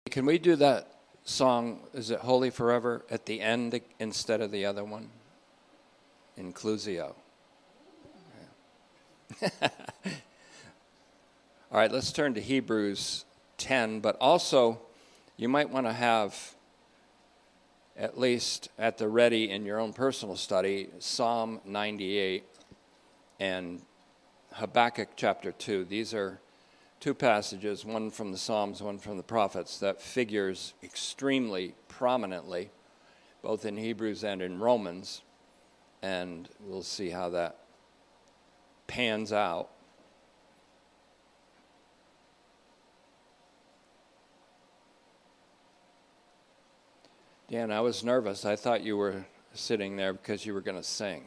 Can we do that song, is it Holy Forever, at the end instead of the other one? Inclusio. Yeah. All right, let's turn to Hebrews 10, but also you might want to have, at least at the ready in your own personal study, Psalm 98 and Habakkuk chapter 2. These are two passages, one from the Psalms, one from the prophets, that figures extremely prominently, both in Hebrews and in Romans, and we'll see how that pans out. Dan, I was nervous. I thought you were sitting there because you were going to sing.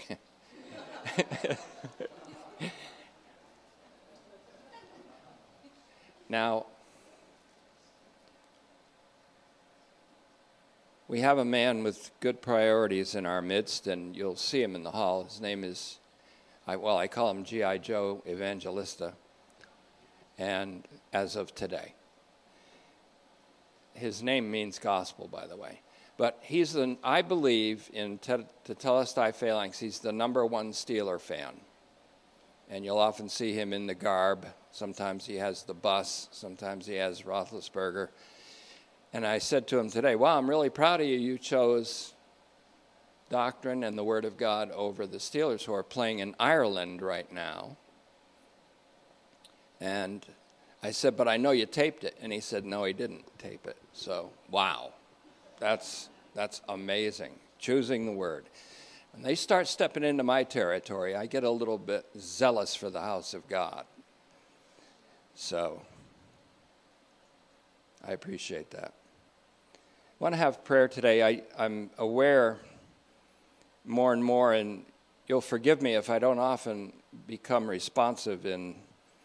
Now, we have a man with good priorities in our midst, and you'll see him in the hall. His name is, I call him G.I. Joe Evangelista, and as of today. His name means gospel, by the way. But I believe in Tetelestai Phalanx, he's the number one Steeler fan. And you'll often see him in the garb. Sometimes he has the bus. Sometimes he has Roethlisberger. And I said to him today, wow, I'm really proud of you. You chose doctrine and the Word of God over the Steelers, who are playing in Ireland right now. And I said, but I know you taped it. And he said, no, he didn't tape it. So, wow. That's amazing, choosing the Word. When they start stepping into my territory, I get a little bit zealous for the house of God. So, I appreciate that. I want to have prayer today. I'm aware more and more, and you'll forgive me if I don't often become responsive in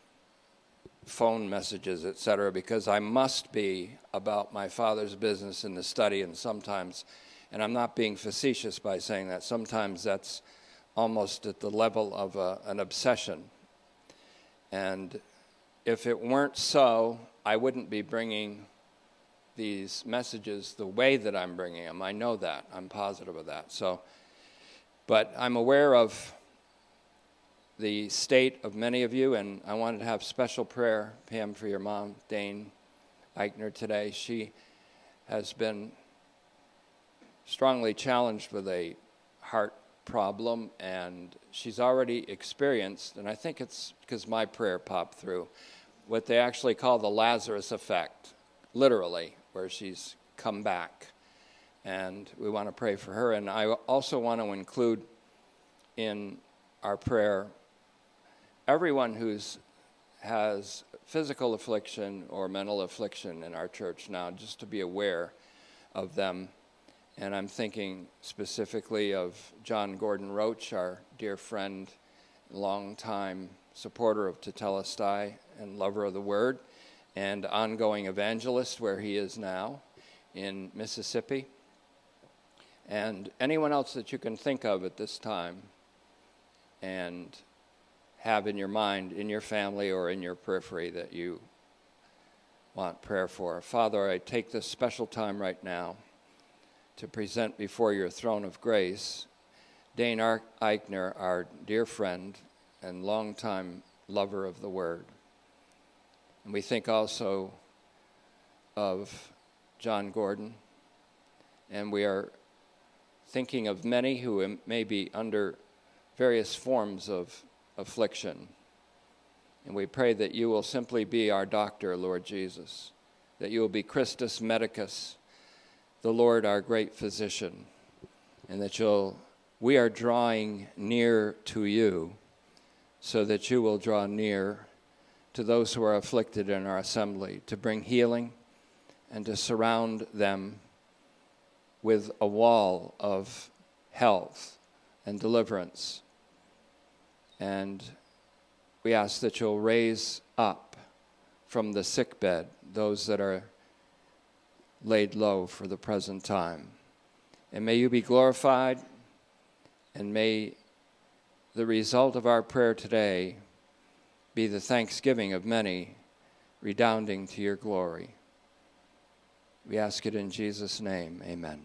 phone messages, etc., because I must be about my Father's business in the study, and sometimes, and I'm not being facetious by saying that, sometimes that's almost at the level of an obsession. And if it weren't so, I wouldn't be bringing these messages the way that I'm bringing them. I know that. I'm positive of that. So, but I'm aware of the state of many of you, and I wanted to have special prayer, Pam, for your mom, Dane Eichner, today. She has been strongly challenged with a heart problem, and she's already experienced, and I think it's because my prayer popped through, what they actually call the Lazarus effect, literally, where she's come back. And we want to pray for her. And I also want to include in our prayer everyone who has physical affliction or mental affliction in our church now, just to be aware of them. And I'm thinking specifically of John Gordon Roach, our dear friend, longtime supporter of Tetelestai and lover of the Word, and ongoing evangelist where he is now in Mississippi. And anyone else that you can think of at this time and have in your mind, in your family, or in your periphery that you want prayer for. Father, I take this special time right now to present before your throne of grace Dane Eichner, our dear friend and longtime lover of the Word. And we think also of John Gordon, and we are thinking of many who may be under various forms of affliction. And we pray that you will simply be our doctor, Lord Jesus, that you will be Christus Medicus, the Lord our great physician, and that we are drawing near to you so that you will draw near to those who are afflicted in our assembly, to bring healing and to surround them with a wall of health and deliverance. And we ask that you'll raise up from the sickbed those that are laid low for the present time. And may you be glorified, and may the result of our prayer today be the thanksgiving of many, redounding to your glory. We ask it in Jesus' name. Amen.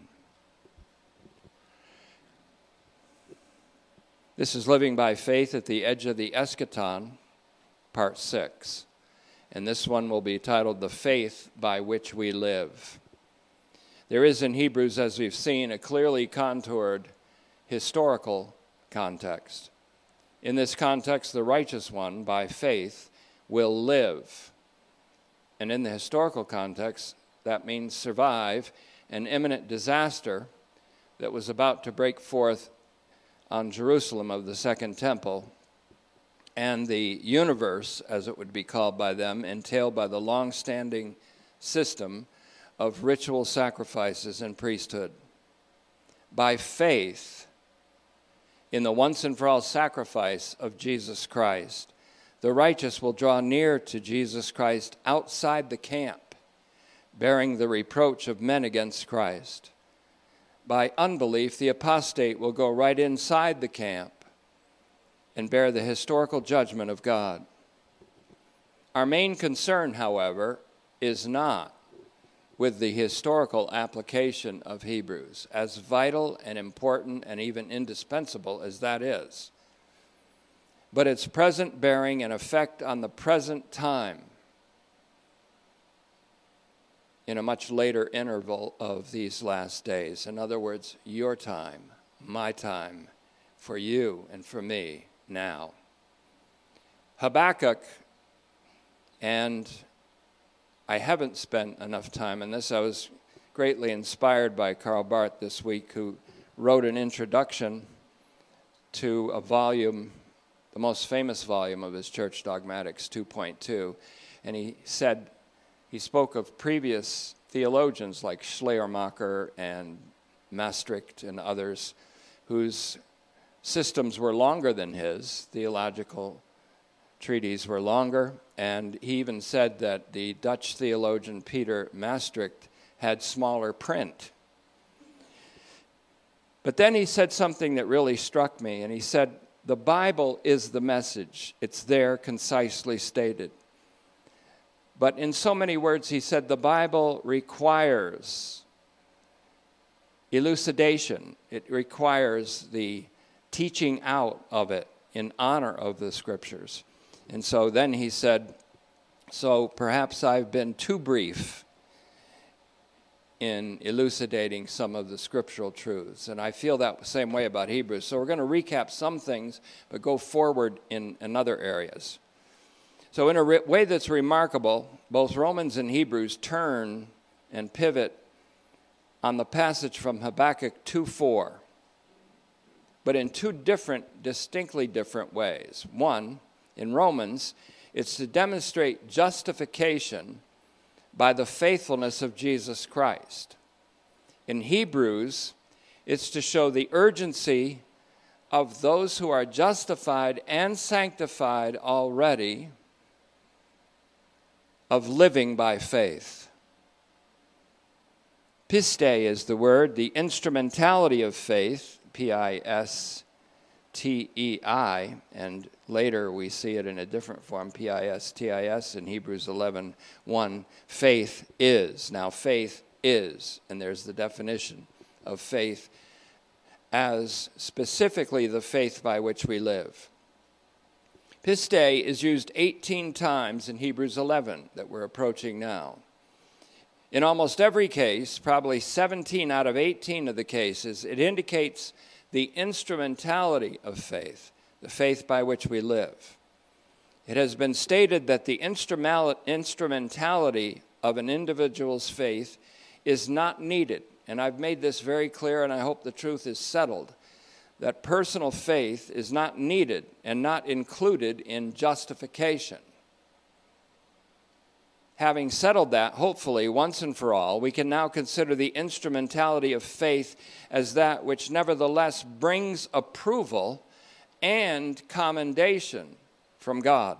This is Living by Faith at the Edge of the Eschaton, Part 6. And this one will be titled, The Faith by Which We Live. There is in Hebrews, as we've seen, a clearly contoured historical context. In this context, the righteous one, by faith, will live. And in the historical context, that means survive an imminent disaster that was about to break forth on Jerusalem of the Second Temple, and the universe, as it would be called by them, entailed by the long-standing system of ritual sacrifices and priesthood. By faith, in the once-and-for-all sacrifice of Jesus Christ, the righteous will draw near to Jesus Christ outside the camp, bearing the reproach of men against Christ. By unbelief, the apostate will go right inside the camp and bear the historical judgment of God. Our main concern, however, is not with the historical application of Hebrews, as vital and important and even indispensable as that is, but its present bearing and effect on the present time in a much later interval of these last days. In other words, your time, my time, for you and for me now. Habakkuk, and I haven't spent enough time on this. I was greatly inspired by Karl Barth this week, who wrote an introduction to a volume, the most famous volume of his Church Dogmatics, 2.2, and he spoke of previous theologians like Schleiermacher and Maastricht and others whose systems were longer than his. Theological treatises were longer, and he even said that the Dutch theologian Peter Maastricht had smaller print. But then he said something that really struck me, and he said, the Bible is the message. It's there concisely stated. But in so many words, he said, the Bible requires elucidation. It requires the teaching out of it in honor of the Scriptures. And so then he said, so perhaps I've been too brief in elucidating some of the scriptural truths. And I feel that same way about Hebrews. So we're going to recap some things, but go forward in other areas. So in a way that's remarkable, both Romans and Hebrews turn and pivot on the passage from Habakkuk 2:4, but in two distinctly different ways. One, in Romans, it's to demonstrate justification by the faithfulness of Jesus Christ. In Hebrews, it's to show the urgency of those who are justified and sanctified already of living by faith. Pistei is the word, the instrumentality of faith, P-I-S-T-E-I, and later we see it in a different form, P-I-S-T-I-S in Hebrews 11:1. Faith is. Now faith is, and there's the definition of faith as specifically the faith by which we live. Pistei is used 18 times in Hebrews 11 that we're approaching now. In almost every case, probably 17 out of 18 of the cases, it indicates the instrumentality of faith, the faith by which we live. It has been stated that the instrumentality of an individual's faith is not needed. And I've made this very clear, and I hope the truth is settled, that personal faith is not needed and not included in justification. Having settled that, hopefully, once and for all, we can now consider the instrumentality of faith as that which nevertheless brings approval and commendation from God.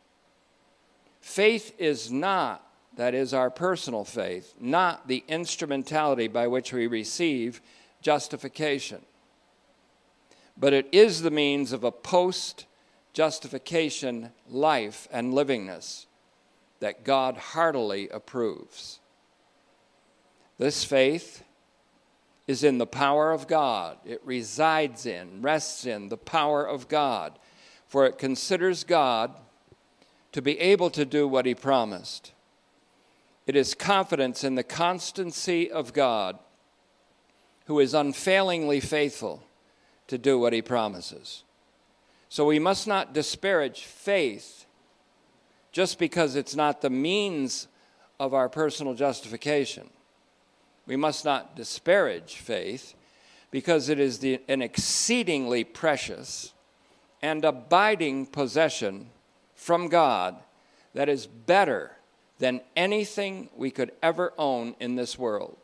Faith is not, that is our personal faith, not the instrumentality by which we receive justification. But it is the means of a post-justification life and livingness that God heartily approves. This faith is in the power of God. It resides in, rests in the power of God. For it considers God to be able to do what he promised. It is confidence in the constancy of God, who is unfailingly faithful to do what he promises. So we must not disparage faith just because it's not the means of our personal justification. We must not disparage faith because it is an exceedingly precious and abiding possession from God that is better than anything we could ever own in this world.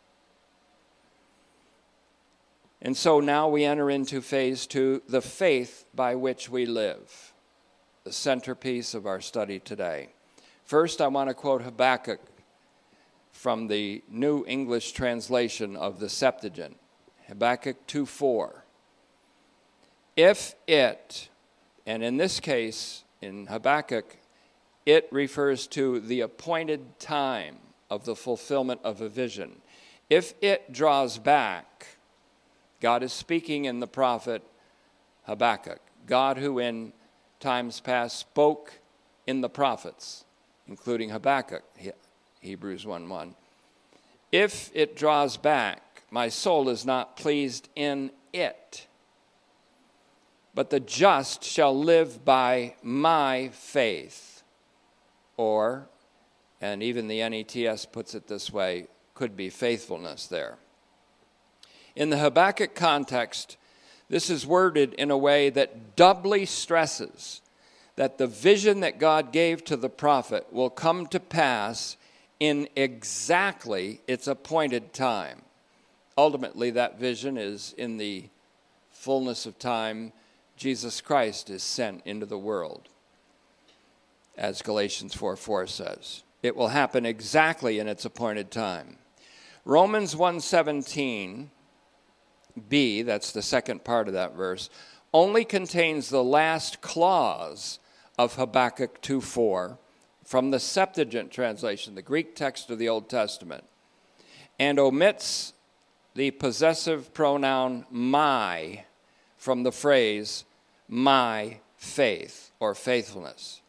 And so now we enter into phase 2, the faith by which we live, the centerpiece of our study today. First, I want to quote Habakkuk from the New English translation of the Septuagint, Habakkuk 2:4. If it, and in this case, in Habakkuk, it refers to the appointed time of the fulfillment of a vision. If it draws back, God is speaking in the prophet Habakkuk, God who in times past spoke in the prophets, including Habakkuk, Hebrews 1:1. If it draws back, my soul is not pleased in it, but the just shall live by my faith. Or, and even the NETS puts it this way, could be faithfulness there. In the Habakkuk context, this is worded in a way that doubly stresses that the vision that God gave to the prophet will come to pass in exactly its appointed time. Ultimately, that vision is in the fullness of time. Jesus Christ is sent into the world, as Galatians 4:4 says. It will happen exactly in its appointed time. Romans 1:17b, that's the second part of that verse, only contains the last clause of Habakkuk 2:4 from the Septuagint translation, the Greek text of the Old Testament, and omits the possessive pronoun my from the phrase my faith or faithfulness.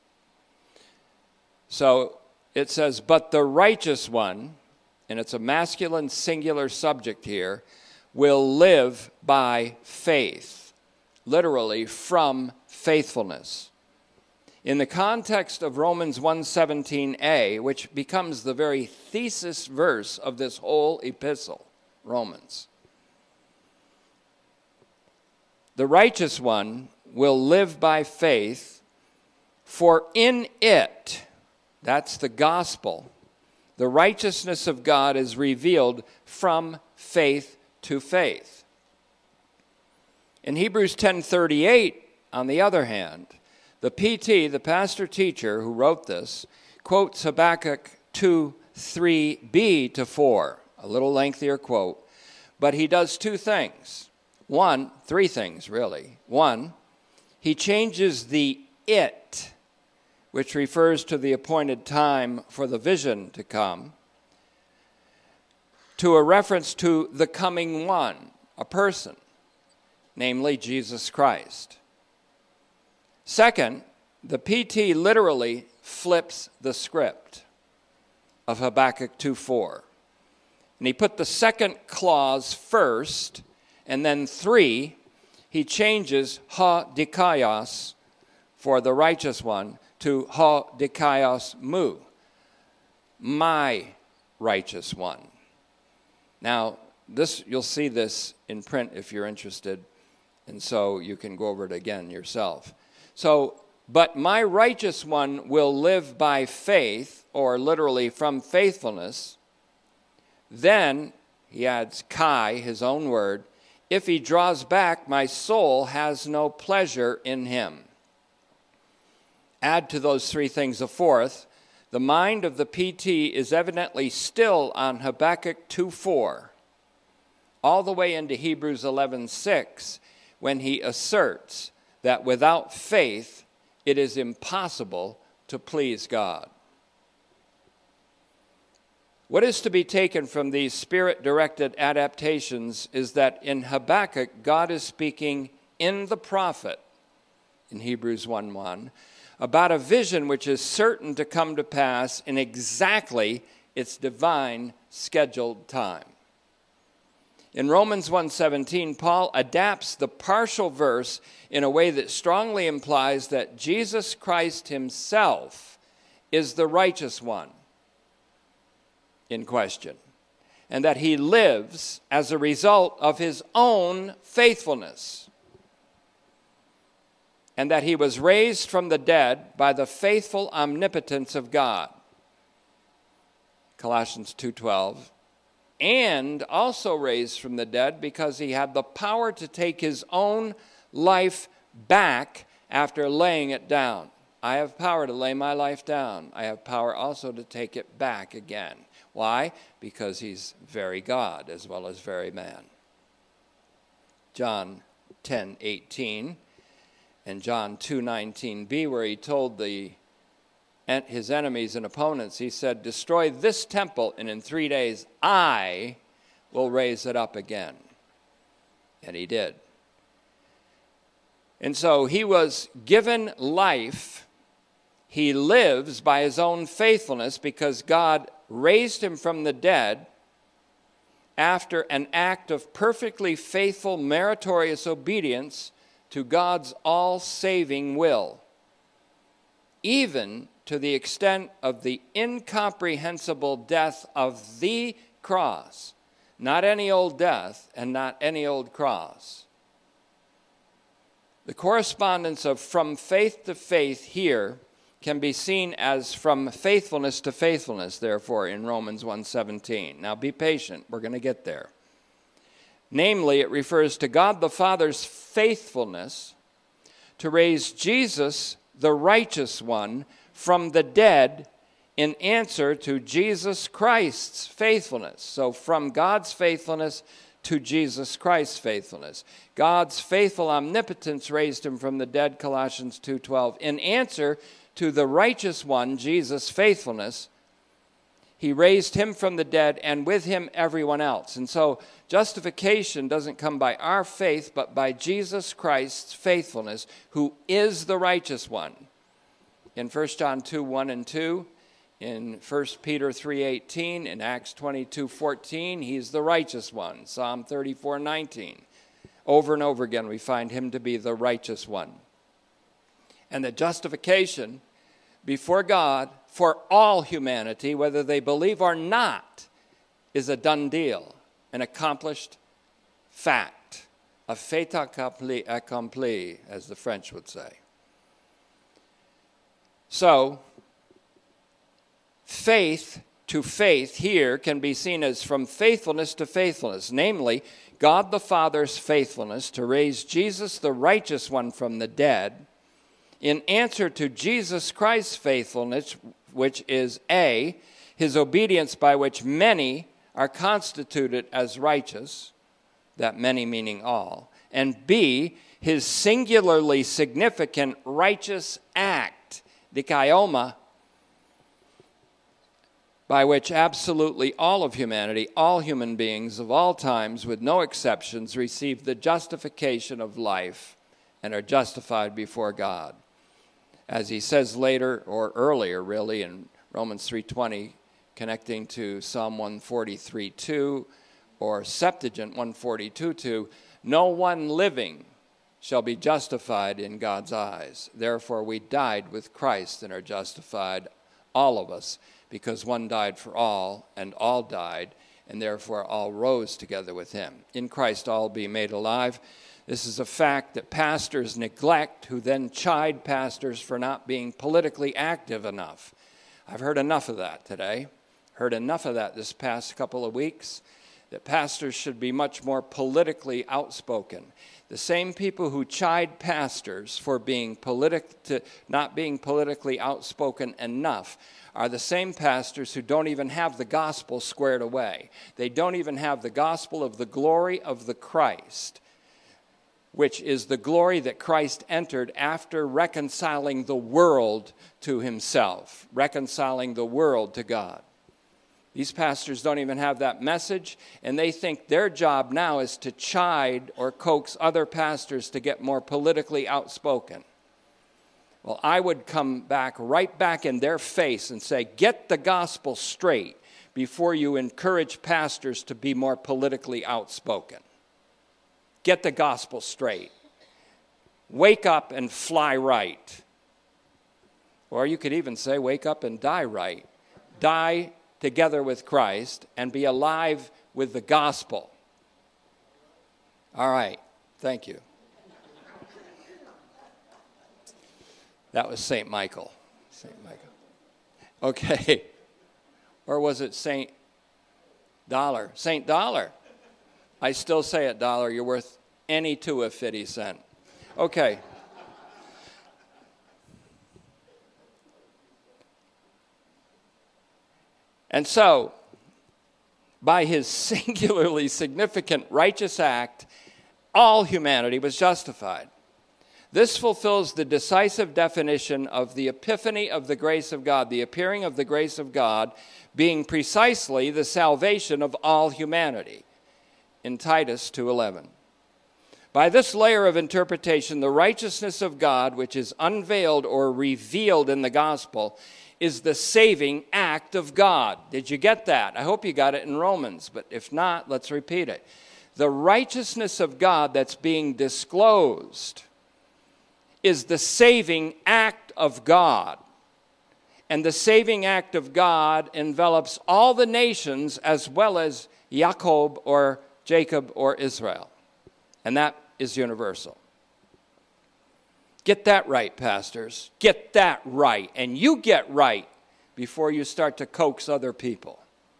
So it says, but the righteous one, and it's a masculine singular subject here, will live by faith, literally from faithfulness. In the context of Romans 1:17a, which becomes the very thesis verse of this whole epistle, Romans, the righteous one will live by faith, for in it, that's the gospel, the righteousness of God is revealed from faith to faith. In Hebrews 10:38, on the other hand, the PT, the pastor-teacher who wrote this, quotes Habakkuk 2:3b to 4, a little lengthier quote, but he does three things really. One, he changes the it, which refers to the appointed time for the vision to come, to a reference to the coming one, a person, namely Jesus Christ. Second, the PT literally flips the script of Habakkuk 2:4. And he put the second clause first, and then 3, he changes ha dikaios for the righteous one to ha dikaios mu, my righteous one. Now, you'll see this in print if you're interested, and so you can go over it again yourself. So, but my righteous one will live by faith, or literally from faithfulness. Then, he adds kai, his own word, if he draws back, my soul has no pleasure in him. Add to those 3 things a fourth. The mind of the PT is evidently still on Habakkuk 2:4, all the way into Hebrews 11:6, when he asserts that without faith, it is impossible to please God. What is to be taken from these Spirit-directed adaptations is that in Habakkuk, God is speaking in the prophet, in Hebrews 1:1, about a vision which is certain to come to pass in exactly its divine scheduled time. In Romans 1:17, Paul adapts the partial verse in a way that strongly implies that Jesus Christ himself is the righteous one in question, and that he lives as a result of his own faithfulness, and that he was raised from the dead by the faithful omnipotence of God, Colossians 2:12, and also raised from the dead because he had the power to take his own life back after laying it down. I have power to lay my life down. I have power also to take it back again. Why? Because he's very God as well as very man. John 10:18 and John 2:19b, where he told his enemies and opponents, he said, "Destroy this temple, and in 3 days I will raise it up again." And he did. And so he was given life. He lives by his own faithfulness because God raised him from the dead after an act of perfectly faithful, meritorious obedience to God's all-saving will, even to the extent of the incomprehensible death of the cross. Not any old death and not any old cross. The correspondence of from faith to faith here can be seen as from faithfulness to faithfulness, therefore, in Romans 1:17. Now be patient, we're going to get there. Namely, it refers to God the Father's faithfulness to raise Jesus, the righteous one, from the dead in answer to Jesus Christ's faithfulness. So from God's faithfulness to Jesus Christ's faithfulness. God's faithful omnipotence raised him from the dead, Colossians 2:12. In answer to the righteous one, Jesus' faithfulness, he raised him from the dead, and with him everyone else. And so justification doesn't come by our faith, but by Jesus Christ's faithfulness, who is the righteous one. In 1 John 2:1 and 2, in 1 Peter 3:18, in Acts 22:14, he's the righteous one. Psalm 34:19. Over and over again, we find him to be the righteous one. And the justification before God for all humanity, whether they believe or not, is a done deal, an accomplished fact, a fait accompli, as the French would say. So, faith to faith here can be seen as from faithfulness to faithfulness, namely, God the Father's faithfulness to raise Jesus, the righteous one, from the dead, in answer to Jesus Christ's faithfulness, which is A, his obedience by which many are constituted as righteous, that many meaning all, and B, his singularly significant righteous act, dikaioma, by which absolutely all of humanity, all human beings of all times, with no exceptions, receive the justification of life and are justified before God. As he says later, or earlier really, in Romans 3:20, connecting to Psalm 143:2 or Septuagint 142:2, no one living shall be justified in God's eyes. Therefore we died with Christ and are justified, all of us, because one died for all, and all died, and therefore all rose together with him. In Christ all be made alive. This is a fact that pastors neglect, who then chide pastors for not being politically active enough. I've heard enough of that today. Heard enough of that this past couple of weeks, that pastors should be much more politically outspoken. The same people who chide pastors for not being politically outspoken enough are the same pastors who don't even have the gospel squared away. They don't even have the gospel of the glory of the Christ, which is the glory that Christ entered after reconciling the world to himself, reconciling the world to God. These pastors don't even have that message, and they think their job now is to chide or coax other pastors to get more politically outspoken. Well, I would come back right back in their face and say, get the gospel straight before you encourage pastors to be more politically outspoken. Get the gospel straight. Wake up and fly right. Or you could even say, wake up and die right. Die together with Christ and be alive with the gospel. All right, thank you. That was St. Michael. St. Michael. Okay. Or was it St. Dollar? St. Dollar. I still say it, dollar. You're worth any two of 50 cents. Okay. And so, by his singularly significant righteous act, all humanity was justified. This fulfills the decisive definition of the epiphany of the grace of God, the appearing of the grace of God being precisely the salvation of all humanity, in Titus 2:11. By this layer of interpretation, the righteousness of God, which is unveiled or revealed in the gospel, is the saving act of God. Did you get that? I hope you got it in Romans, but if not, let's repeat it. The righteousness of God that's being disclosed is the saving act of God. And the saving act of God envelops all the nations as well as Jacob or Israel. And that is universal. Get that right, pastors. Get that right. And you get right before you start to coax other people.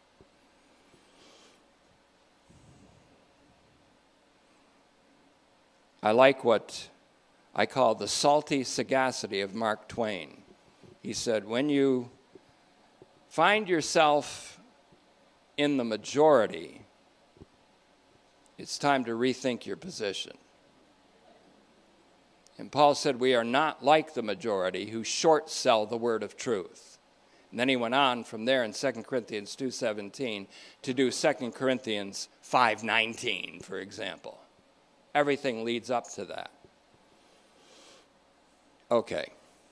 I like what I call the salty sagacity of Mark Twain. He said, when you find yourself in the majority, it's time to rethink your position. And Paul said, we are not like the majority who short sell the word of truth. And then he went on from there in 2 Corinthians 2:17 to do 2 Corinthians 5:19, for example. Everything leads up to that. Okay.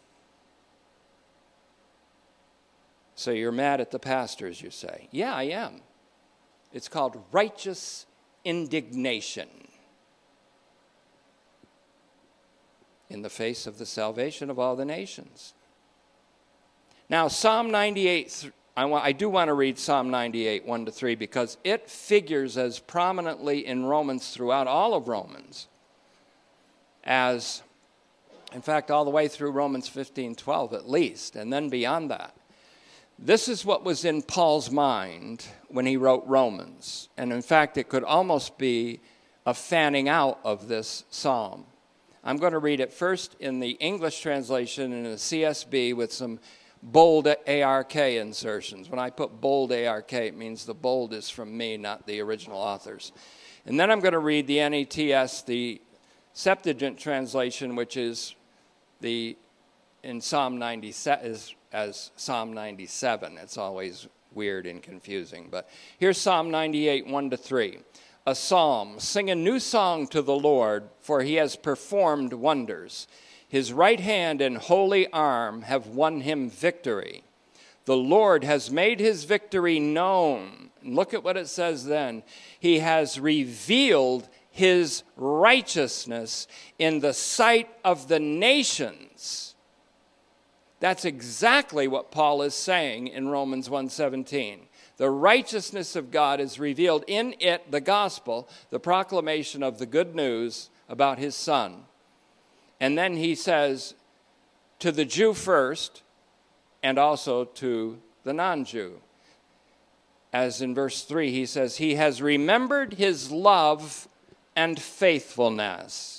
So you're mad at the pastors, you say. Yeah, I am. It's called righteous indignation in the face of the salvation of all the nations. Now, Psalm 98, I do want to read Psalm 98, 1-3, because it figures as prominently in Romans throughout all of Romans as, in fact, all the way through Romans 15:12 at least, and then beyond that. This is what was in Paul's mind when he wrote Romans. And in fact, it could almost be a fanning out of this psalm. I'm going to read it first in the English translation in the CSB with some bold ARK insertions. When I put bold ARK, it means the bold is from me, not the original authors. And then I'm going to read the NETS, the Septuagint translation, which is in Psalm 97, as Psalm 97. It's always weird and confusing. But here's Psalm 98, 1-3. A psalm. Sing a new song to the Lord, for he has performed wonders. His right hand and holy arm have won him victory. The Lord has made his victory known. And look at what it says then. He has revealed his righteousness in the sight of the nations. That's exactly what Paul is saying in Romans 1:17. The righteousness of God is revealed in it, the gospel, the proclamation of the good news about his Son. And then he says, to the Jew first, and also to the non-Jew. As in verse 3, he says, he has remembered his love and faithfulness.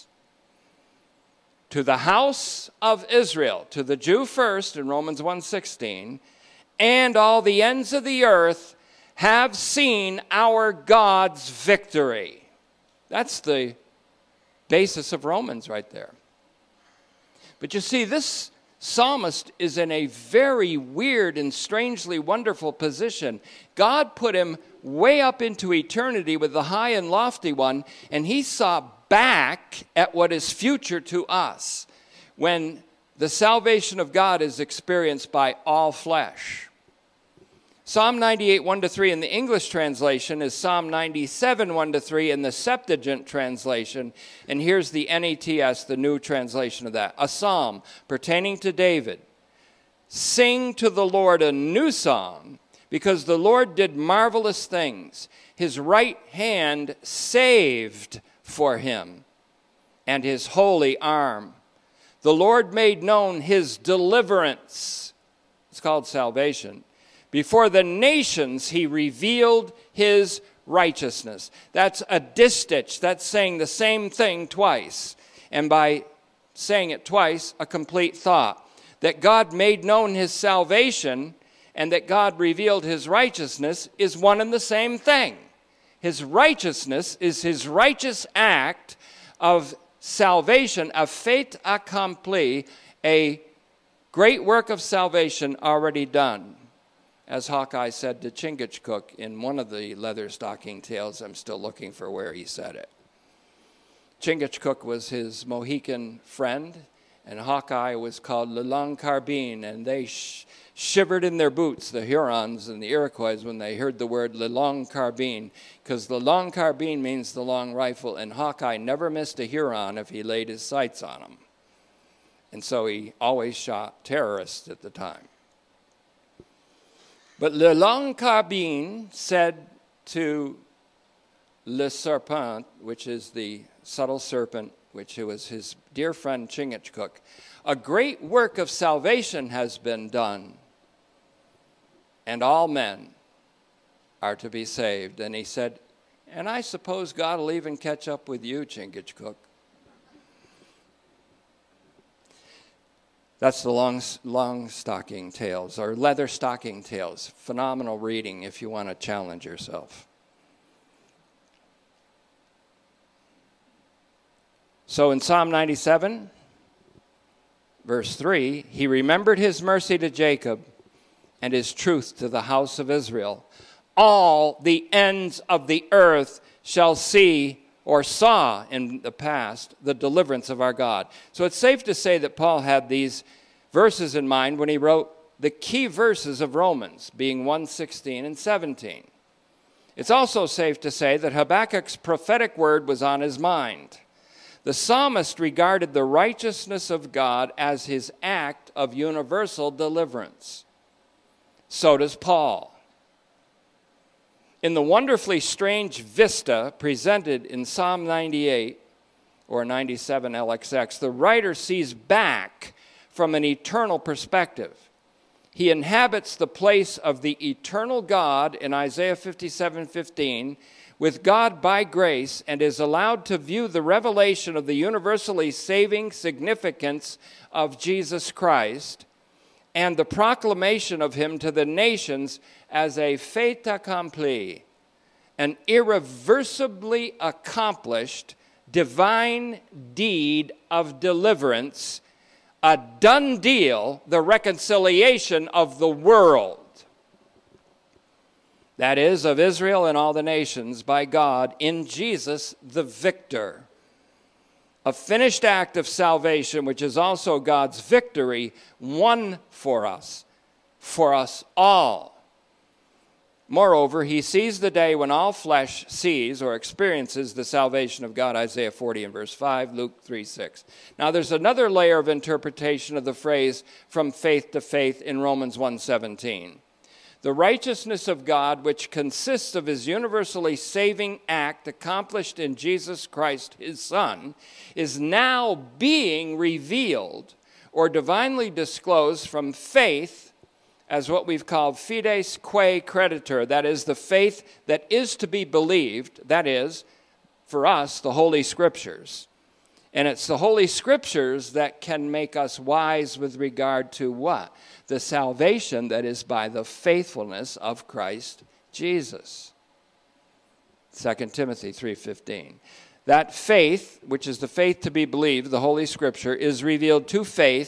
To the house of Israel, to the Jew first in Romans 1:16, and all the ends of the earth have seen our God's victory. That's the basis of Romans right there. But you see, this psalmist is in a very weird and strangely wonderful position. God put him way up into eternity with the high and lofty one, and he saw back at what is future to us when the salvation of God is experienced by all flesh. Psalm 98, 1-3 in the English translation is Psalm 97, 1-3 in the Septuagint translation. And here's the NETS, the new translation of that. A psalm pertaining to David. Sing to the Lord a new song, because the Lord did marvelous things. His right hand saved for him, and his holy arm. The Lord made known his deliverance. It's called salvation. Before the nations, he revealed his righteousness. That's a distich. That's saying the same thing twice. And by saying it twice, a complete thought. That God made known his salvation and that God revealed his righteousness is one and the same thing. His righteousness is his righteous act of salvation, a fait accompli, a great work of salvation already done. As Hawkeye said to Chingachgook in one of the leather stocking tales, I'm still looking for where he said it. Chingachgook was his Mohican friend, and Hawkeye was called Le Long Carbine, and they shivered in their boots, the Hurons and the Iroquois, when they heard the word Le Long Carbine, because the long carbine means the long rifle, and Hawkeye never missed a Huron if he laid his sights on them. And so he always shot terrorists at the time. But Le Long Carbine said to Le Serpent, which is the subtle serpent, which was his dear friend Chingachgook, a great work of salvation has been done, and all men are to be saved. And he said, and I suppose God will even catch up with you, Chingachgook. That's the long stocking tales, or leather stocking tales. Phenomenal reading if you want to challenge yourself. So in Psalm 97, verse 3, he remembered his mercy to Jacob and his truth to the house of Israel. All the ends of the earth shall see or saw in the past the deliverance of our God. So it's safe to say that Paul had these verses in mind when he wrote the key verses of Romans, being 1:16 and 17. It's also safe to say that Habakkuk's prophetic word was on his mind. The psalmist regarded the righteousness of God as his act of universal deliverance. So does Paul. In the wonderfully strange vista presented in Psalm 98 or 97 LXX, the writer sees back from an eternal perspective. He inhabits the place of the eternal God in Isaiah 57:15 with God by grace, and is allowed to view the revelation of the universally saving significance of Jesus Christ and the proclamation of him to the nations as a fait accompli, an irreversibly accomplished divine deed of deliverance, a done deal, the reconciliation of the world. That is, of Israel and all the nations, by God, in Jesus the victor. A finished act of salvation, which is also God's victory, won for us all. Moreover, he sees the day when all flesh sees or experiences the salvation of God, Isaiah 40 and verse 5, Luke 3:6. Now there's another layer of interpretation of the phrase from faith to faith in Romans 1:17. The righteousness of God, which consists of his universally saving act accomplished in Jesus Christ, his Son, is now being revealed or divinely disclosed from faith as what we've called fides quae creditur, that is, the faith that is to be believed, that is, for us, the Holy Scriptures. And it's the Holy Scriptures that can make us wise with regard to what? The salvation that is by the faithfulness of Christ Jesus. 2 Timothy 3:15. That faith, which is the faith to be believed, the Holy Scripture, is revealed to faith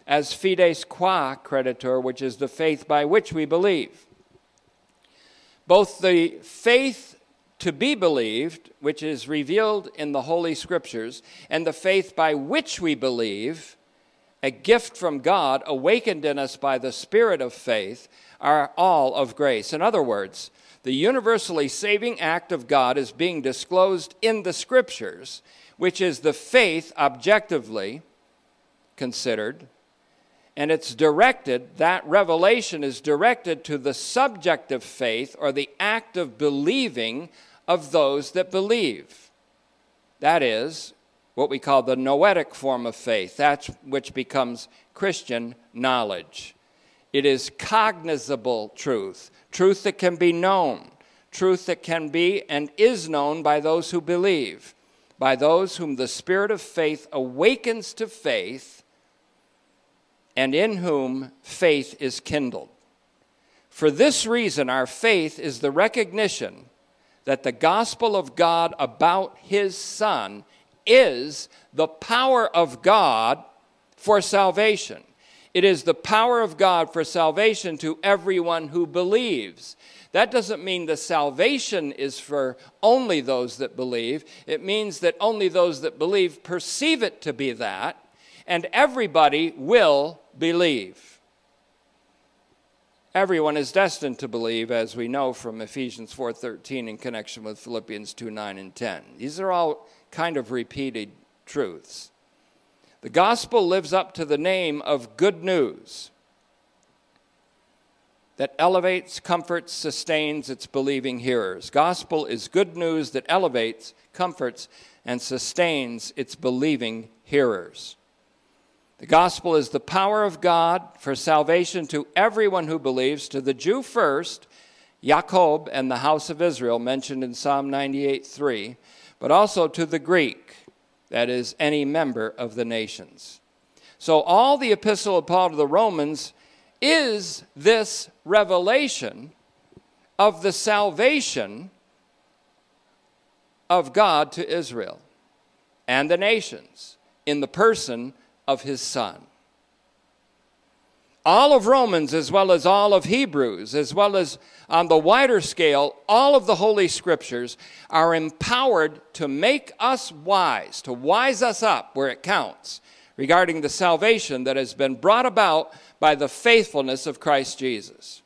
as fides qua creditur, which is the faith by which we believe. Both the faith to be believed, which is revealed in the Holy Scriptures, and the faith by which we believe, a gift from God awakened in us by the Spirit of faith, are all of grace. In other words, the universally saving act of God is being disclosed in the Scriptures, which is the faith objectively considered, and it's directed, that revelation is directed to the subjective faith or the act of believing of those that believe. That is what we call the noetic form of faith, that's which becomes Christian knowledge. It is cognizable truth, truth that can be known, truth that can be and is known by those who believe, by those whom the Spirit of faith awakens to faith, and in whom faith is kindled. For this reason, our faith is the recognition that the gospel of God about His Son is the power of God for salvation. It is the power of God for salvation to everyone who believes. That doesn't mean the salvation is for only those that believe. It means that only those that believe perceive it to be that, and everybody will believe. Everyone is destined to believe, as we know from Ephesians 4:13 in connection with Philippians 2:9 and 10. These are all kind of repeated truths. The gospel lives up to the name of good news that elevates, comforts, sustains its believing hearers. Gospel is good news that elevates, comforts, and sustains its believing hearers. The gospel is the power of God for salvation to everyone who believes, to the Jew first, Jacob and the house of Israel, mentioned in Psalm 98:3, but also to the Greek, that is, any member of the nations. So all the epistle of Paul to the Romans is this revelation of the salvation of God to Israel and the nations in the person of His Son. All of Romans, as well as all of Hebrews, as well as on the wider scale, all of the Holy Scriptures are empowered to make us wise, to wise us up where it counts, regarding the salvation that has been brought about by the faithfulness of Christ Jesus.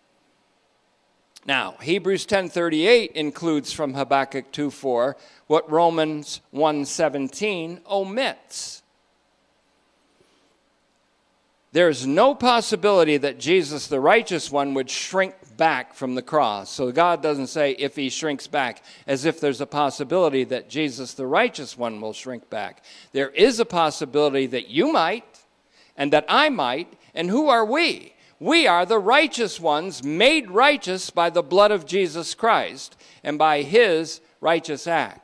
Now, Hebrews 10:38 includes from Habakkuk 2:4 what Romans 1:17 omits. There's no possibility that Jesus, the righteous one, would shrink back from the cross. So God doesn't say if He shrinks back, as if there's a possibility that Jesus, the righteous one, will shrink back. There is a possibility that you might, and that I might, and who are we? We are the righteous ones, made righteous by the blood of Jesus Christ, and by His righteous act.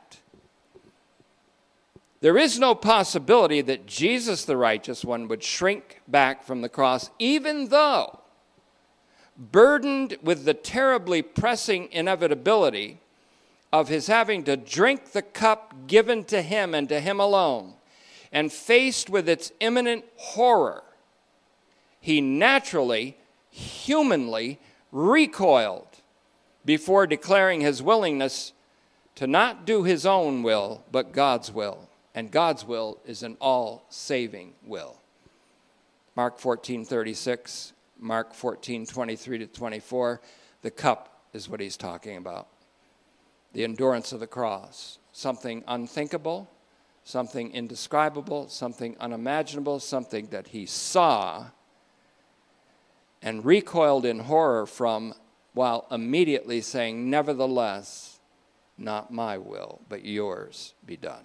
There is no possibility that Jesus, the righteous one, would shrink back from the cross, even though, burdened with the terribly pressing inevitability of His having to drink the cup given to Him and to Him alone, and faced with its imminent horror, He naturally, humanly recoiled before declaring His willingness to not do His own will, but God's will. And God's will is an all-saving will. Mark 14:36, Mark 14:23-24, the cup is what He's talking about. The endurance of the cross, something unthinkable, something indescribable, something unimaginable, something that He saw and recoiled in horror from, while immediately saying, nevertheless, not my will, but yours be done.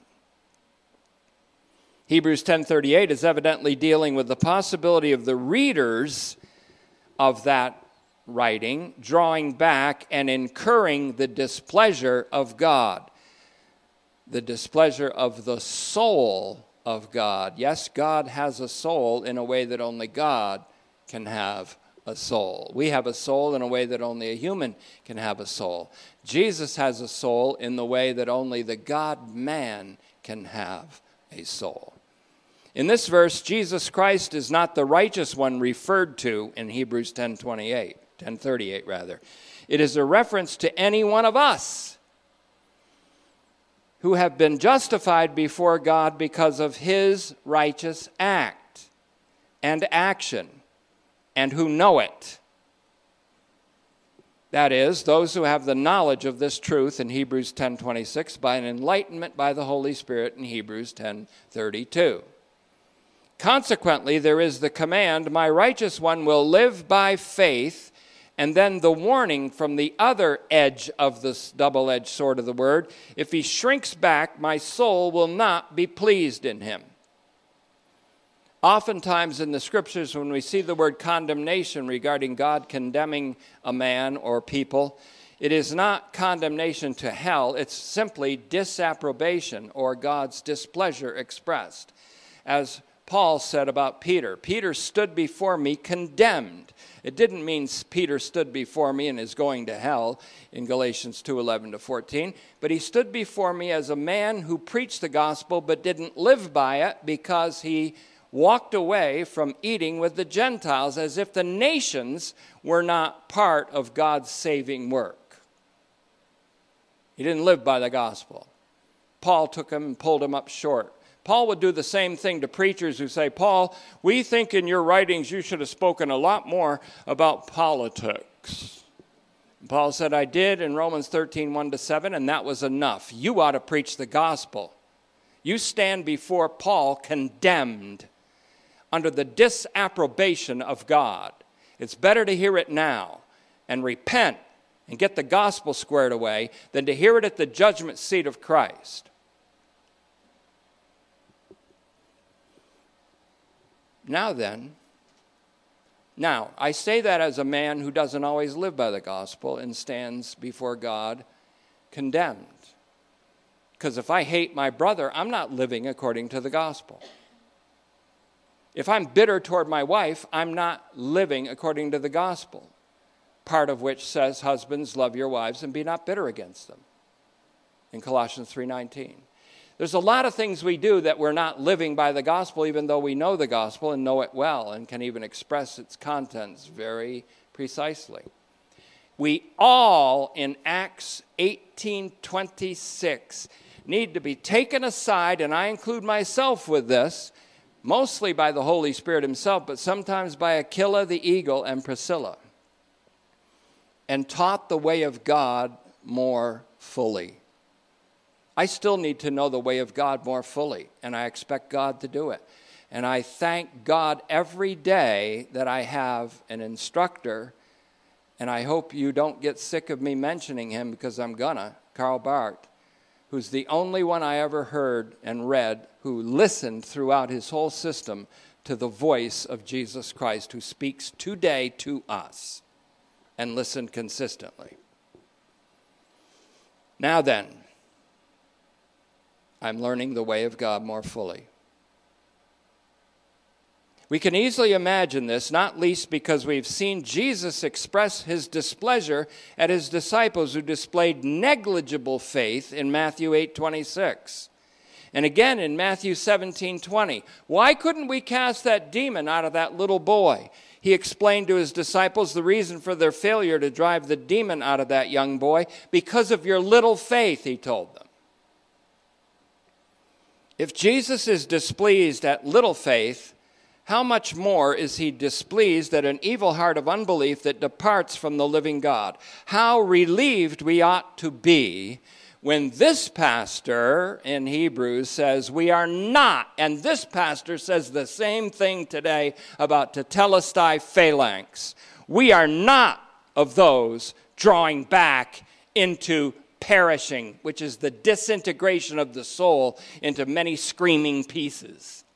Hebrews 10:38 is evidently dealing with the possibility of the readers of that writing drawing back and incurring the displeasure of God, the displeasure of the soul of God. Yes, God has a soul in a way that only God can have a soul. We have a soul in a way that only a human can have a soul. Jesus has a soul in the way that only the God-man can have a soul. In this verse, Jesus Christ is not the righteous one referred to in Hebrews 10:38 rather. It is a reference to any one of us who have been justified before God because of his righteous act and action, and who know it. That is, those who have the knowledge of this truth in Hebrews 10:26 by an enlightenment by the Holy Spirit in Hebrews 10:32. Consequently, there is the command, my righteous one will live by faith, and then the warning from the other edge of this double-edged sword of the word, if he shrinks back, my soul will not be pleased in him. Oftentimes in the scriptures, when we see the word condemnation regarding God condemning a man or people, it is not condemnation to hell, it's simply disapprobation or God's displeasure expressed. As Paul said about Peter, Peter stood before me condemned. It didn't mean Peter stood before me and is going to hell in Galatians 2:11-14, but he stood before me as a man who preached the gospel but didn't live by it because he walked away from eating with the Gentiles as if the nations were not part of God's saving work. He didn't live by the gospel. Paul took him and pulled him up short. Paul would do the same thing to preachers who say, Paul, we think in your writings you should have spoken a lot more about politics. And Paul said, I did in Romans 13:1-7, and that was enough. You ought to preach the gospel. You stand before Paul condemned under the disapprobation of God. It's better to hear it now and repent and get the gospel squared away than to hear it at the judgment seat of Christ. Now, I say that as a man who doesn't always live by the gospel and stands before God condemned. Because if I hate my brother, I'm not living according to the gospel. If I'm bitter toward my wife, I'm not living according to the gospel, part of which says, husbands, love your wives and be not bitter against them, in Colossians 3:19. There's a lot of things we do that we're not living by the gospel, even though we know the gospel and know it well and can even express its contents very precisely. We all, in Acts 18:26, need to be taken aside, and I include myself with this, mostly by the Holy Spirit himself, but sometimes by Aquila the eagle and Priscilla, and taught the way of God more fully. I still need to know the way of God more fully, and I expect God to do it. And I thank God every day that I have an instructor, and I hope you don't get sick of me mentioning him because I'm gonna, Karl Barth, who's the only one I ever heard and read who listened throughout his whole system to the voice of Jesus Christ, who speaks today to us, and listened consistently. Now then, I'm learning the way of God more fully. We can easily imagine this, not least because we've seen Jesus express his displeasure at his disciples who displayed negligible faith in Matthew 8:26. And again in Matthew 17:20. Why couldn't we cast that demon out of that little boy? He explained to his disciples the reason for their failure to drive the demon out of that young boy. Because of your little faith, he told them. If Jesus is displeased at little faith, how much more is he displeased at an evil heart of unbelief that departs from the living God? How relieved we ought to be when this pastor in Hebrews says we are not, and this pastor says the same thing today about Tetelestai Phalanx. We are not of those drawing back into perishing, which is the disintegration of the soul into many screaming pieces.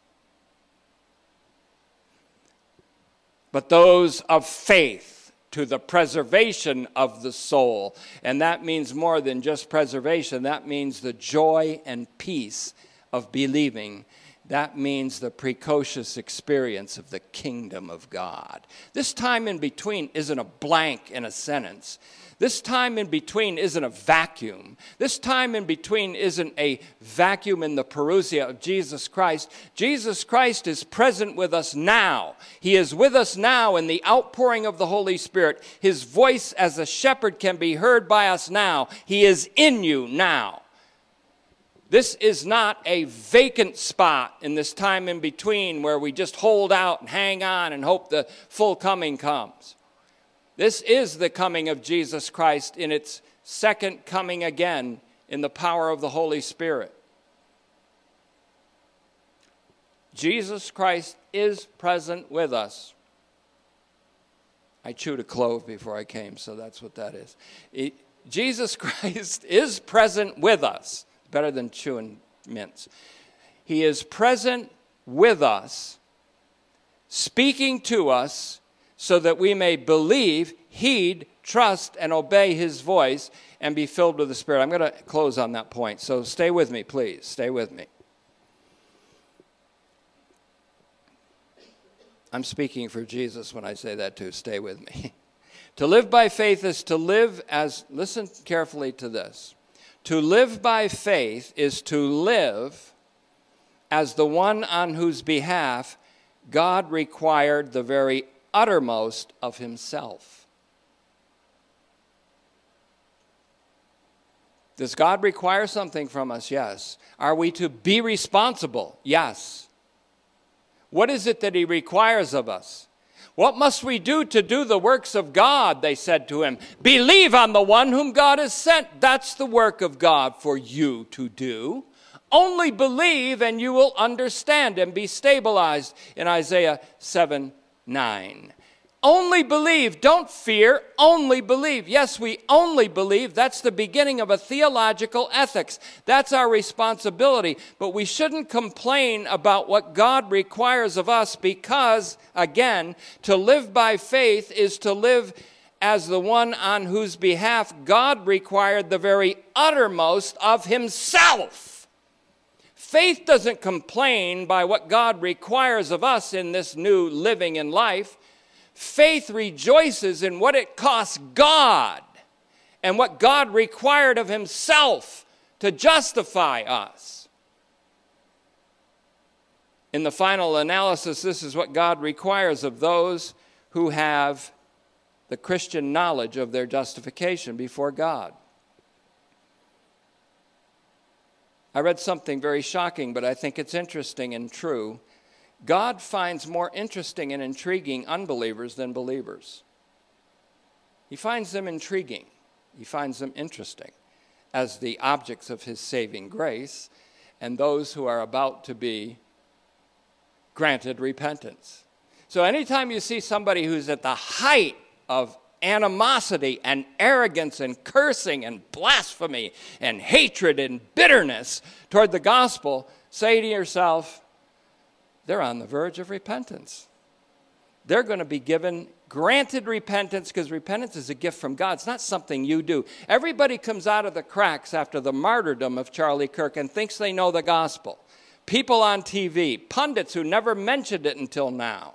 But those of faith to the preservation of the soul. And that means more than just preservation. That means the joy and peace of believing That means the precocious experience of the kingdom of God. This time in between isn't a blank in a sentence. This time in between isn't a vacuum. This time in between isn't a vacuum in the parousia of Jesus Christ. Jesus Christ is present with us now. He is with us now in the outpouring of the Holy Spirit. His voice as a shepherd can be heard by us now. He is in you now. This is not a vacant spot in this time in between where we just hold out and hang on and hope the full coming comes. This is the coming of Jesus Christ in its second coming again in the power of the Holy Spirit. Jesus Christ is present with us. I chewed a clove before I came, so that's what that is. Jesus Christ is present with us. Better than chewing mints. He is present with us, speaking to us so that we may believe, heed, trust, and obey his voice and be filled with the Spirit. I'm going to close on that point, so stay with me, please. Stay with me. I'm speaking for Jesus when I say that too. Stay with me. To live by faith is to live as, listen carefully to this. To live by faith is to live as the one on whose behalf God required the very uttermost of himself. Does God require something from us? Yes. Are we to be responsible? Yes. What is it that he requires of us? What must we do to do the works of God? They said to him. Believe on the one whom God has sent. That's the work of God for you to do. Only believe and you will understand and be stabilized in Isaiah 7:9. Only believe. Don't fear. Only believe. Yes, we only believe. That's the beginning of a theological ethics. That's our responsibility. But we shouldn't complain about what God requires of us because, again, to live by faith is to live as the one on whose behalf God required the very uttermost of himself. Faith doesn't complain by what God requires of us in this new living in life. Faith rejoices in what it costs God and what God required of himself to justify us. In the final analysis, this is what God requires of those who have the Christian knowledge of their justification before God. I read something very shocking, but I think it's interesting and true. God finds more interesting and intriguing unbelievers than believers. He finds them intriguing. He finds them interesting as the objects of his saving grace and those who are about to be granted repentance. So anytime you see somebody who's at the height of animosity and arrogance and cursing and blasphemy and hatred and bitterness toward the gospel, say to yourself, they're on the verge of repentance. They're going to be granted repentance because repentance is a gift from God. It's not something you do. Everybody comes out of the cracks after the martyrdom of Charlie Kirk and thinks they know the gospel. People on TV, pundits who never mentioned it until now.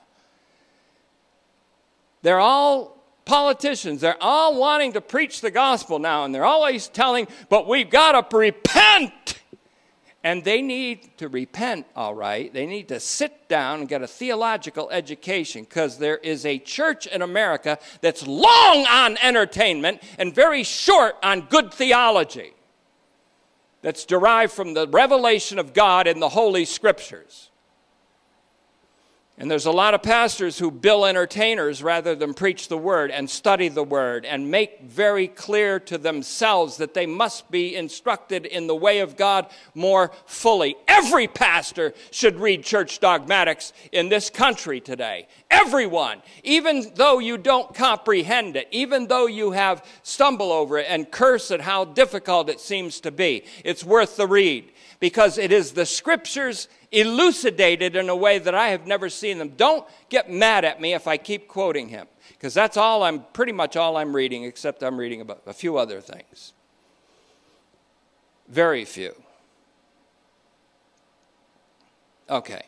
They're all politicians. They're all wanting to preach the gospel now, and they're always telling, but we've got to repent. And they need to repent, all right. They need to sit down and get a theological education because there is a church in America that's long on entertainment and very short on good theology that's derived from the revelation of God in the Holy Scriptures. And there's a lot of pastors who bill entertainers rather than preach the Word and study the Word and make very clear to themselves that they must be instructed in the way of God more fully. Every pastor should read church dogmatics in this country today. Everyone, even though you don't comprehend it, even though you have stumbled over it and curse at how difficult it seems to be, it's worth the read because it is the Scriptures elucidated in a way that I have never seen them. Don't get mad at me if I keep quoting him, because that's pretty much all I'm reading, except I'm reading about a few other things. Very few. Okay.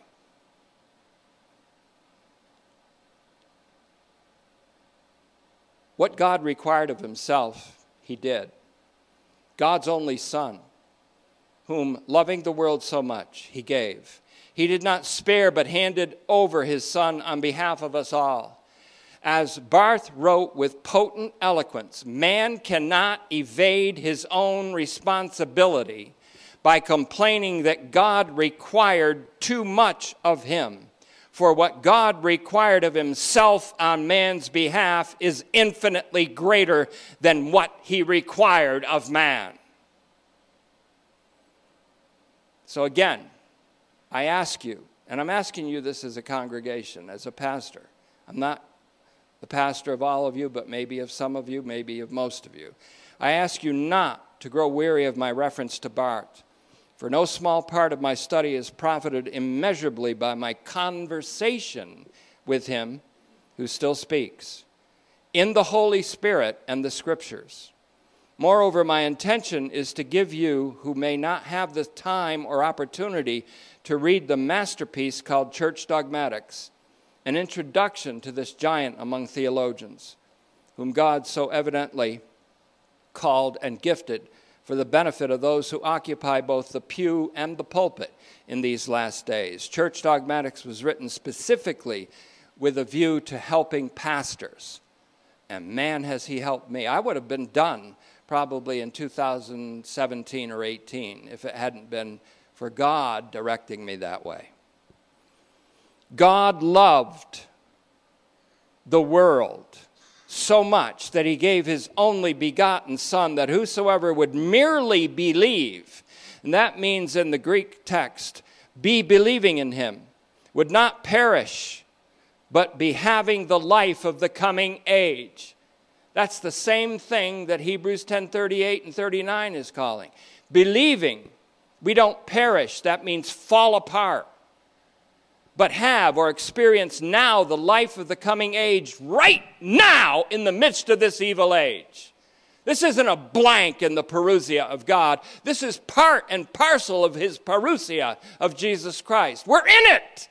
What God required of himself, he did. God's only Son, whom, loving the world so much, he gave. He did not spare, but handed over his Son on behalf of us all. As Barth wrote with potent eloquence, man cannot evade his own responsibility by complaining that God required too much of him. For what God required of himself on man's behalf is infinitely greater than what he required of man. So again, I ask you, and I'm asking you this as a congregation, as a pastor. I'm not the pastor of all of you, but maybe of some of you, maybe of most of you. I ask you not to grow weary of my reference to Barth. For no small part of my study is profited immeasurably by my conversation with him who still speaks, in the Holy Spirit and the Scriptures. Moreover, my intention is to give you, who may not have the time or opportunity to read the masterpiece called Church Dogmatics, an introduction to this giant among theologians, whom God so evidently called and gifted for the benefit of those who occupy both the pew and the pulpit in these last days. Church Dogmatics was written specifically with a view to helping pastors. And man, has he helped me. I would have been done probably in 2017 or 18 if it hadn't been for God directing me that way. God loved the world so much that he gave his only begotten Son, that whosoever would merely believe, and that means in the Greek text, be believing in him, would not perish, but be having the life of the coming age. That's the same thing that Hebrews 10:38 and 39 is calling. Believing, we don't perish. That means fall apart. But have or experience now the life of the coming age right now in the midst of this evil age. This isn't a blank in the parousia of God. This is part and parcel of his parousia of Jesus Christ. We're in it.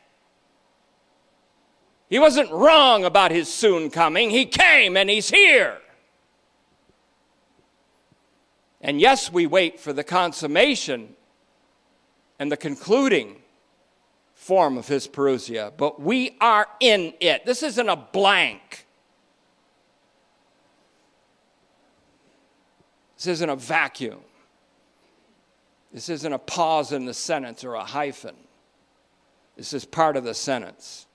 He wasn't wrong about his soon coming. He came and he's here. And yes, we wait for the consummation and the concluding form of his parousia, but we are in it. This isn't a blank. This isn't a vacuum. This isn't a pause in the sentence or a hyphen. This is part of the sentence.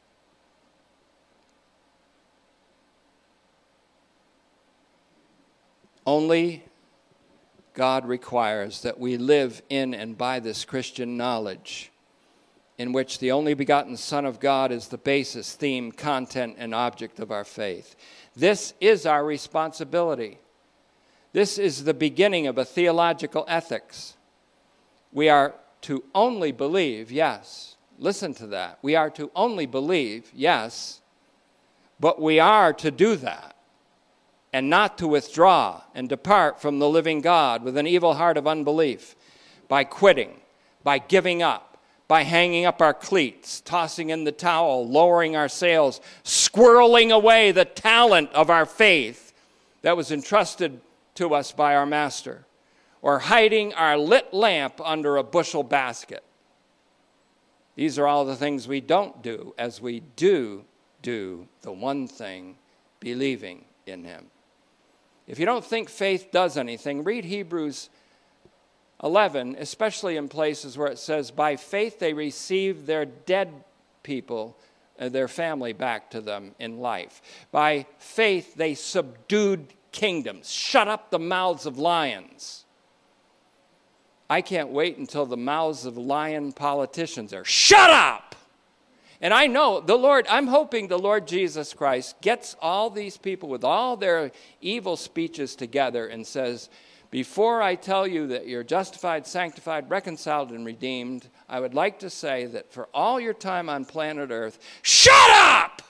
Only God requires that we live in and by this Christian knowledge, in which the only begotten Son of God is the basis, theme, content, and object of our faith. This is our responsibility. This is the beginning of a theological ethics. We are to only believe, yes. Listen to that. We are to only believe, yes, but we are to do that and not to withdraw and depart from the living God with an evil heart of unbelief by quitting, by giving up, by hanging up our cleats, tossing in the towel, lowering our sails, squirreling away the talent of our faith that was entrusted to us by our Master, or hiding our lit lamp under a bushel basket. These are all the things we don't do as we do the one thing, believing in him. If you don't think faith does anything, read Hebrews 11, especially in places where it says, by faith they received their dead people, their family back to them in life. By faith they subdued kingdoms, shut up the mouths of lions. I can't wait until the mouths of lion politicians are shut up. And I know the Lord, I'm hoping the Lord Jesus Christ gets all these people with all their evil speeches together and says, before I tell you that you're justified, sanctified, reconciled, and redeemed, I would like to say that for all your time on planet Earth, shut up!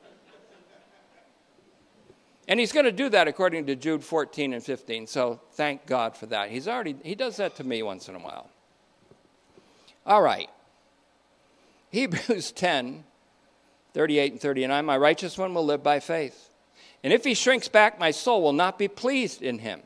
And he's going to do that according to Jude 14 and 15, so thank God for that. He does that to me once in a while. All right. Hebrews 10, 38 and 39, my righteous one will live by faith. And if he shrinks back, my soul will not be pleased in him.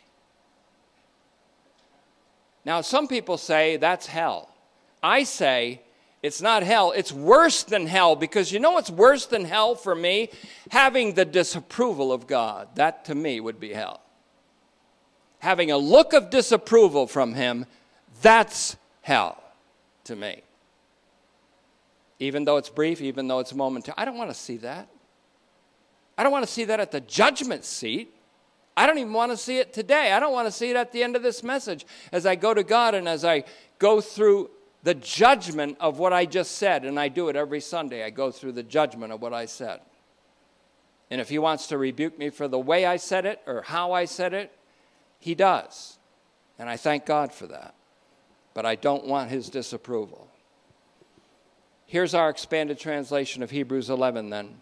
Now, some people say that's hell. I say it's not hell. It's worse than hell, because you know what's worse than hell for me? Having the disapproval of God. That to me would be hell. Having a look of disapproval from him, that's hell to me. Even though it's brief, even though it's momentary. I don't want to see that. I don't want to see that at the judgment seat. I don't even want to see it today. I don't want to see it at the end of this message as I go to God and as I go through the judgment of what I just said. And I do it every Sunday. I go through the judgment of what I said. And if he wants to rebuke me for the way I said it or how I said it, he does. And I thank God for that. But I don't want his disapproval. Here's our expanded translation of Hebrews 11 then.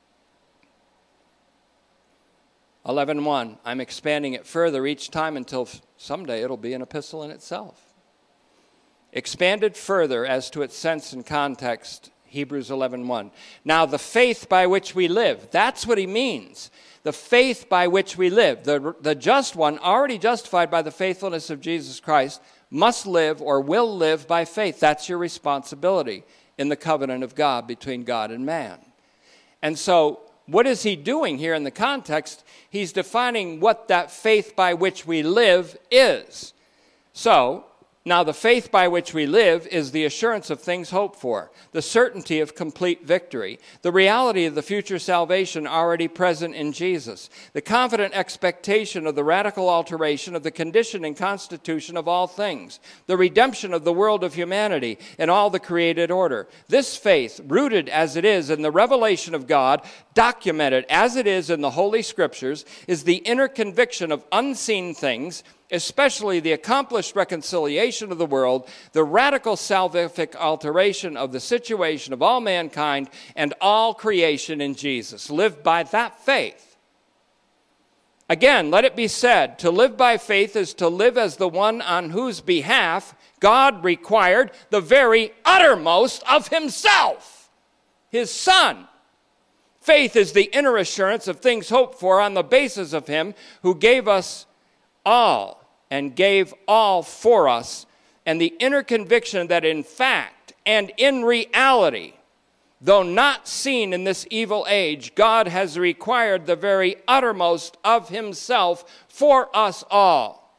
11:1. I'm expanding it further each time until someday it'll be an epistle in itself. Expanded further as to its sense and context, Hebrews 11:1. Now the faith by which we live, that's what he means. The faith by which we live. The just one, already justified by the faithfulness of Jesus Christ, must live or will live by faith. That's your responsibility in the covenant of God between God and man. And so, what is he doing here in the context? He's defining what that faith by which we live is. So, now the faith by which we live is the assurance of things hoped for, the certainty of complete victory, the reality of the future salvation already present in Jesus, the confident expectation of the radical alteration of the condition and constitution of all things, the redemption of the world of humanity and all the created order. This faith, rooted as it is in the revelation of God, documented as it is in the Holy Scriptures, is the inner conviction of unseen things, especially the accomplished reconciliation of the world, the radical salvific alteration of the situation of all mankind and all creation in Jesus. Live by that faith. Again, let it be said, to live by faith is to live as the one on whose behalf God required the very uttermost of himself, his Son. Faith is the inner assurance of things hoped for on the basis of him who gave us all and gave all for us, and the inner conviction that in fact and in reality, though not seen in this evil age, God has required the very uttermost of himself for us all.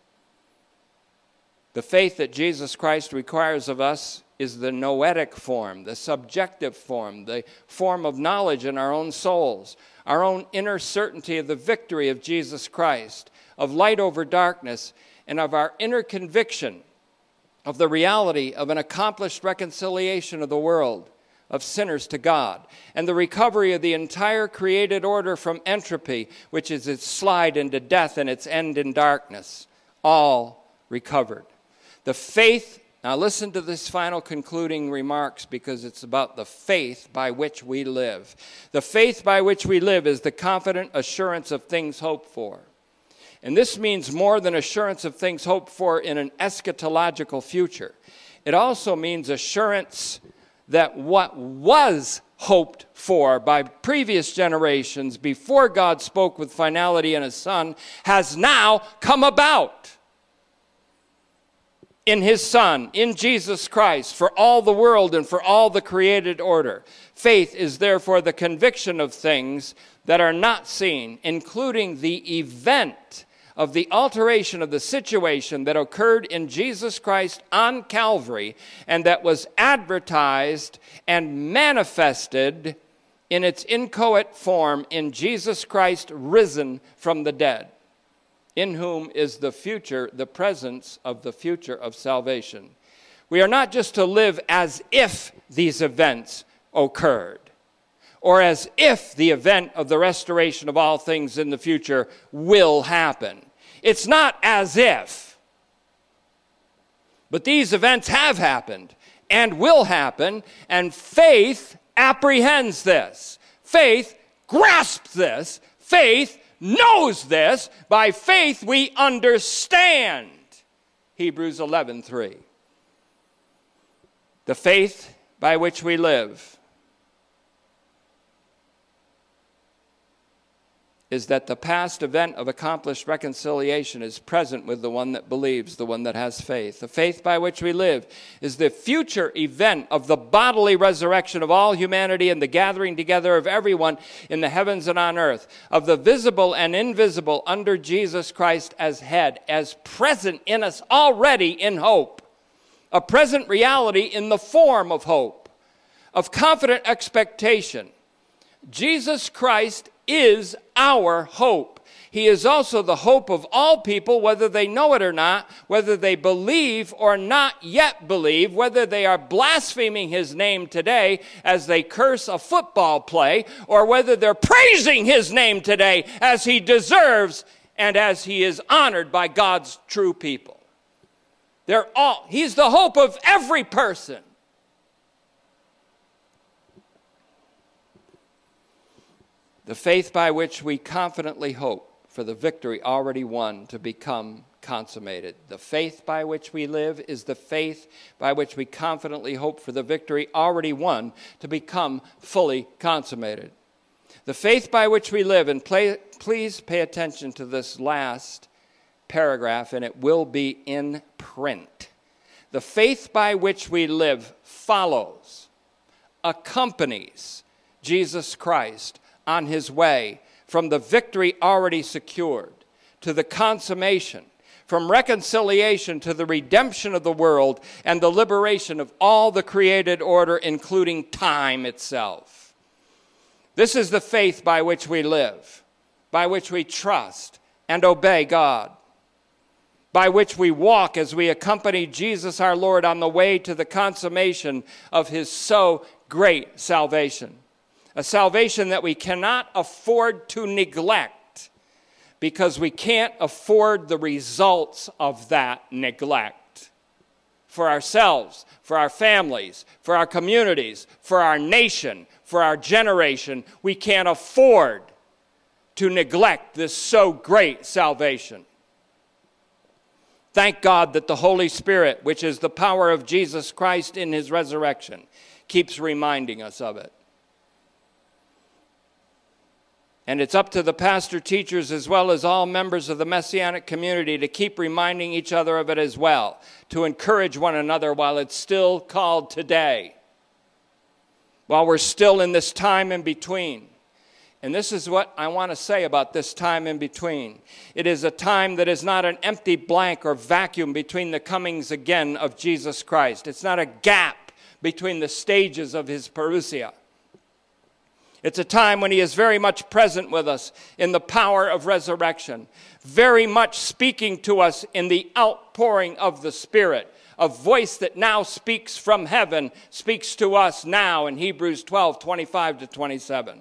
The faith that Jesus Christ requires of us is the noetic form, the subjective form, the form of knowledge in our own souls, our own inner certainty of the victory of Jesus Christ, of light over darkness, and of our inner conviction of the reality of an accomplished reconciliation of the world, of sinners to God, and the recovery of the entire created order from entropy, which is its slide into death and its end in darkness, all recovered. The faith, now listen to this final concluding remarks, because it's about the faith by which we live. The faith by which we live is the confident assurance of things hoped for. And this means more than assurance of things hoped for in an eschatological future. It also means assurance that what was hoped for by previous generations before God spoke with finality in his Son has now come about in his Son, in Jesus Christ, for all the world and for all the created order. Faith is therefore the conviction of things that are not seen, including the event of the alteration of the situation that occurred in Jesus Christ on Calvary and that was advertised and manifested in its inchoate form in Jesus Christ risen from the dead, in whom is the future, the presence of the future of salvation. We are not just to live as if these events occurred, or as if the event of the restoration of all things in the future will happen. It's not as if. But these events have happened and will happen, and faith apprehends this. Faith grasps this. Faith knows this. By faith we understand. Hebrews 11:3. The faith by which we live is that the past event of accomplished reconciliation is present with the one that believes, the one that has faith. The faith by which we live is the future event of the bodily resurrection of all humanity and the gathering together of everyone in the heavens and on earth, of the visible and invisible under Jesus Christ as head, as present in us already in hope, a present reality in the form of hope, of confident expectation. Jesus Christ is our hope. He is also the hope of all people, whether they know it or not, whether they believe or not yet believe, whether they are blaspheming his name today as they curse a football play, or whether they're praising his name today as he deserves and as he is honored by God's true people. He's the hope of every person. The faith by which we confidently hope for the victory already won to become consummated. The faith by which we live is the faith by which we confidently hope for the victory already won to become fully consummated. The faith by which we live, and please pay attention to this last paragraph, and it will be in print. The faith by which we live follows, accompanies Jesus Christ on his way from the victory already secured to the consummation, from reconciliation to the redemption of the world and the liberation of all the created order, including time itself. This is the faith by which we live, by which we trust and obey God, by which we walk as we accompany Jesus our Lord on the way to the consummation of his so great salvation. A salvation that we cannot afford to neglect because we can't afford the results of that neglect. For ourselves, for our families, for our communities, for our nation, for our generation, we can't afford to neglect this so great salvation. Thank God that the Holy Spirit, which is the power of Jesus Christ in his resurrection, keeps reminding us of it. And it's up to the pastor, teachers, as well as all members of the Messianic community to keep reminding each other of it as well, to encourage one another while it's still called today, while we're still in this time in between. And this is what I want to say about this time in between. It is a time that is not an empty blank or vacuum between the comings again of Jesus Christ. It's not a gap between the stages of his parousia. It's a time when he is very much present with us in the power of resurrection, very much speaking to us in the outpouring of the Spirit. A voice that now speaks from heaven speaks to us now in Hebrews 12:25-27.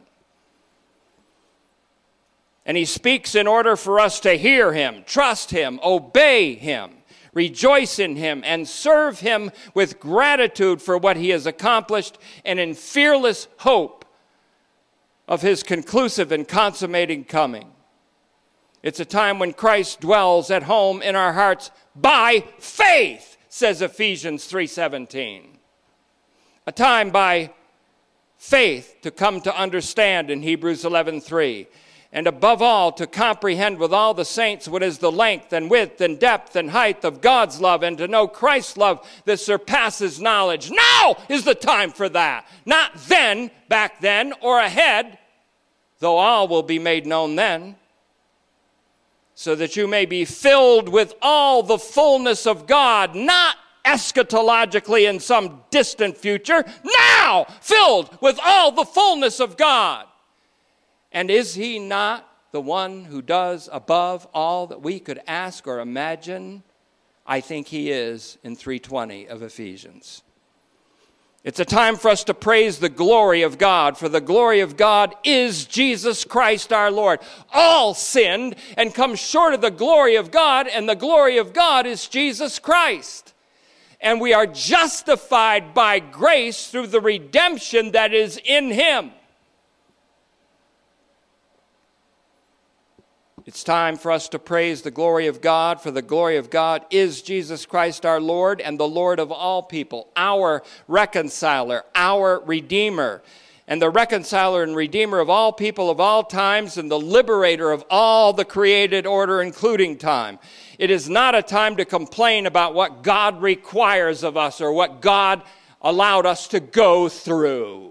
And he speaks in order for us to hear him, trust him, obey him, rejoice in him, and serve him with gratitude for what he has accomplished and in fearless hope of his conclusive and consummating coming. It's a time when Christ dwells at home in our hearts by faith, says Ephesians 3:17. A time by faith to come to understand in Hebrews 11:3. And above all, to comprehend with all the saints what is the length and width and depth and height of God's love, and to know Christ's love that surpasses knowledge. Now is the time for that. Not then, back then, or ahead, though all will be made known then, so that you may be filled with all the fullness of God, not eschatologically in some distant future, now filled with all the fullness of God. And is he not the one who does above all that we could ask or imagine? I think he is in 3:20 of Ephesians. It's a time for us to praise the glory of God, for the glory of God is Jesus Christ our Lord. All sinned and come short of the glory of God, and the glory of God is Jesus Christ. And we are justified by grace through the redemption that is in him. It's time for us to praise the glory of God, for the glory of God is Jesus Christ our Lord and the Lord of all people, our reconciler, our redeemer, and the reconciler and redeemer of all people of all times and the liberator of all the created order, including time. It is not a time to complain about what God requires of us or what God allowed us to go through,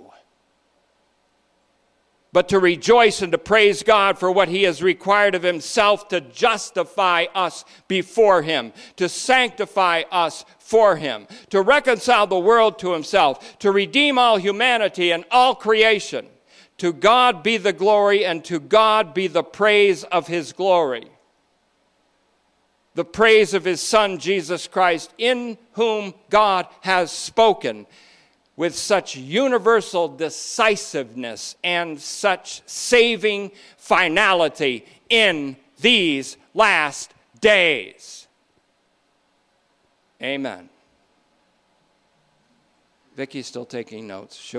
but to rejoice and to praise God for what he has required of himself to justify us before him, to sanctify us for him, to reconcile the world to himself, to redeem all humanity and all creation. To God be the glory, and to God be the praise of his glory. The praise of his Son, Jesus Christ, in whom God has spoken with such universal decisiveness and such saving finality in these last days. Amen. Vicky's still taking notes.